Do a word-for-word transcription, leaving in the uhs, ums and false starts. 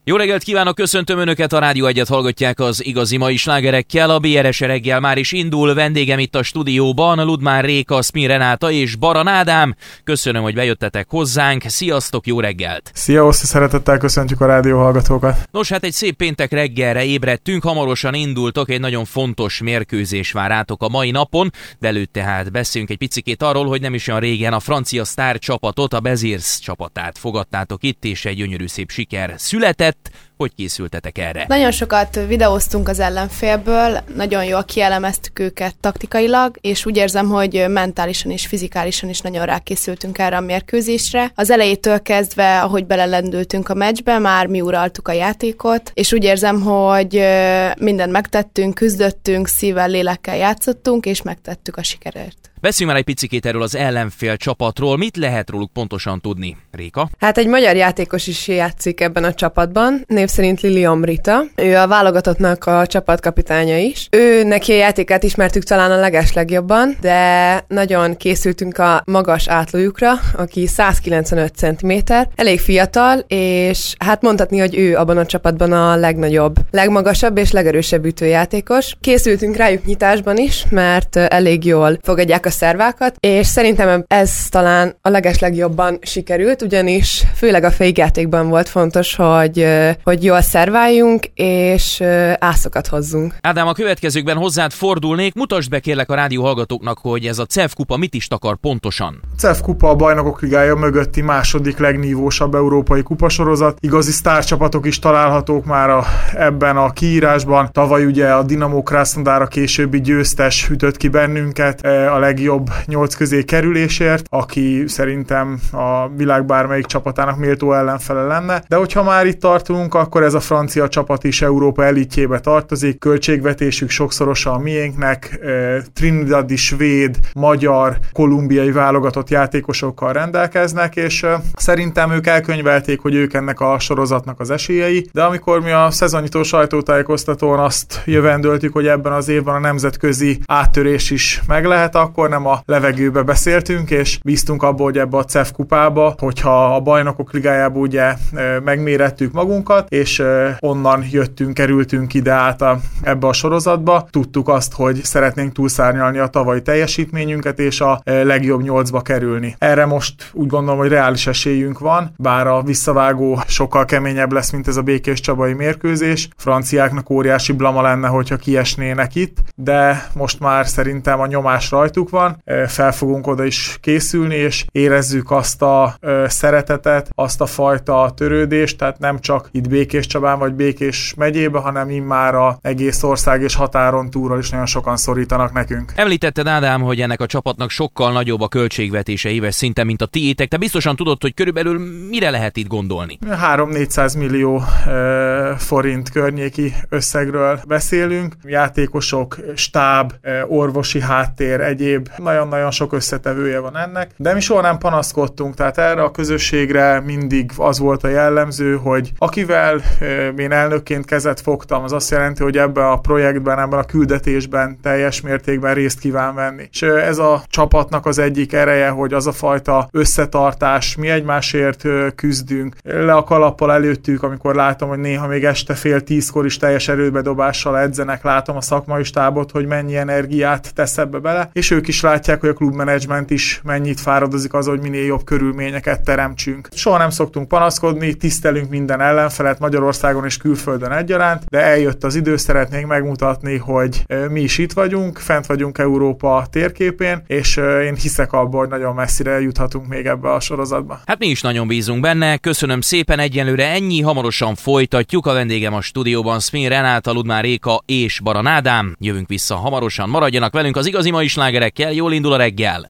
Jó reggelt kívánok, köszöntöm Önöket, a Rádió Egyet hallgatják az igazi mai slágerekkel. A bé er es reggel már is indul, vendégem itt a stúdióban, Ludmár Réka, Szmír Renáta és Baran Ádám. Köszönöm, hogy bejöttetek hozzánk. Sziasztok, jó reggelt! Szia, Oszti, szeretettel köszöntjük a rádió hallgatókat. Nos, hát egy szép péntek reggelre ébredtünk, hamarosan indultok, egy nagyon fontos mérkőzés vár rátok a mai napon, de előtte hát beszéljünk egy picikét arról, hogy nem is olyan régen a francia sztár csapatot, a Béziers csapatát fogadtátok itt, és egy gyönyörű szép siker született. Hogy készültetek erre? Nagyon sokat videóztunk az ellenfélből, nagyon jól kielemeztük őket taktikailag, és úgy érzem, hogy mentálisan és fizikálisan is nagyon rákészültünk erre a mérkőzésre. Az elejétől kezdve, ahogy belelendültünk a meccsbe, már mi uraltuk a játékot, és úgy érzem, hogy mindent megtettünk, küzdöttünk, szívvel, lélekkel játszottunk, és megtettük a sikerért. Beszéljünk már egy picikét erről az ellenfél csapatról. Mit lehet róluk pontosan tudni, Réka? Hát egy magyar játékos is játszik ebben a csapatban, név szerint Lili Amrita. Ő a válogatottnak a csapatkapitánya is. Ő neki a játékát ismertük talán a legeslegjobban, de nagyon készültünk a magas átlójukra, aki száz kilencvenöt centiméter, elég fiatal, és hát mondhatni, hogy ő abban a csapatban a legnagyobb, legmagasabb és legerősebb ütőjátékos. Készültünk rájuk nyitásban is, mert elég jól fogadják a szervákat, és szerintem ez talán a legeslegjobban sikerült, ugyanis főleg a fékjátékban volt fontos, hogy, hogy jól szerváljunk, és ászokat hozzunk. Ádám, a következőkben hozzád fordulnék, mutasd be kérlek a rádió hallgatóknak, hogy ez a cé e ef kupa mit is takar pontosan. A cé e ef kupa a Bajnokok Ligája mögötti második legnívósabb európai kupasorozat. Igazi sztárcsapatok is találhatók már a, ebben a kiírásban. Tavaly ugye a Dinamo Krasnodar, a későbbi győztes ütött ki bennünket a legjobb nyolc közé kerülésért, aki szerintem a világ bármelyik csapatának méltó ellenfele lenne. De hogyha már itt tartunk, akkor ez a francia csapat is Európa elitjébe tartozik. Költségvetésük sokszorosa a miénknek, trinidadi, svéd, magyar, kolumbiai válogatott játékosokkal rendelkeznek, és szerintem ők elkönyvelték, hogy ők ennek a sorozatnak az esélyei, de amikor mi a szezonnyitó sajtótájékoztatón azt jövendöltük, hogy ebben az évben a nemzetközi áttörés is meg lehet, akkor nem a levegőbe beszéltünk, és bíztunk abba, hogy ebbe a cé e ef kupába, hogyha a Bajnokok Ligájába ugye megmérettük magunkat, és onnan jöttünk, kerültünk ide át a, ebbe a sorozatba, tudtuk azt, hogy szeretnénk túlszárnyalni a tavalyi teljesítményünket, és a legjobb nyolcba kerülni. Erre most úgy gondolom, hogy reális esélyünk van, bár a visszavágó sokkal keményebb lesz, mint ez a békéscsabai mérkőzés. Franciáknak óriási blama lenne, hogyha kiesnének itt, de most már szerintem a nyomás rajtuk van, fel fogunk oda is készülni, és érezzük azt a szeretetet, azt a fajta törődést, tehát nem csak itt Békéscsabán vagy Békés megyébe, hanem immár a egész ország és határon túlról is nagyon sokan szorítanak nekünk. Említetted, Ádám, hogy ennek a csapatnak sokkal nagyobb a költségvetése éves szinten, mint a tiétek. Te biztosan tudod, hogy körülbelül mire lehet itt gondolni? három-négyszáz millió e, forint környéki összegről beszélünk. Játékosok, stáb, e, orvosi háttér, egyéb nagyon-nagyon sok összetevője van ennek, de mi soha nem panaszkodtunk, tehát erre a közösségre mindig az volt a jellemző, hogy akivel e, én elnökként kezet fogtam, az azt jelenti, hogy ebben a projektben, ebben a küldetésben teljes mértékben részt kíván venni. És ez a csapatnak az egyik ereje, hogy az a fajta összetartás, mi egymásért küzdünk, le a kalappal előttük, amikor látom, hogy néha még este fél tízkor is teljes erőbedobással edzenek, látom a szakmai stábot, hogy mennyi energiát tesz ebbe bele, és ők is látják, hogy a klubmenedzsment is mennyit fáradozik az, hogy minél jobb körülményeket teremtsünk. Soha nem szoktunk panaszkodni, tisztelünk minden ellenfelet Magyarországon és külföldön egyaránt, de eljött az idő, szeretnénk megmutatni, hogy mi is itt vagyunk, fent vagyunk Európa térképén, és én hiszek abban, hogy nagyon messzire juthatunk még ebbe a sorozatba. Hát mi is nagyon bízunk benne, köszönöm szépen, egyenlőre ennyi, hamarosan folytatjuk. A vendégem a stúdióban Szmír Renáta, Ludmár Réka és Baran Ádám. Jövünk vissza hamarosan, maradjanak velünk az igazi mai slágerekkel, jól indul a reggel.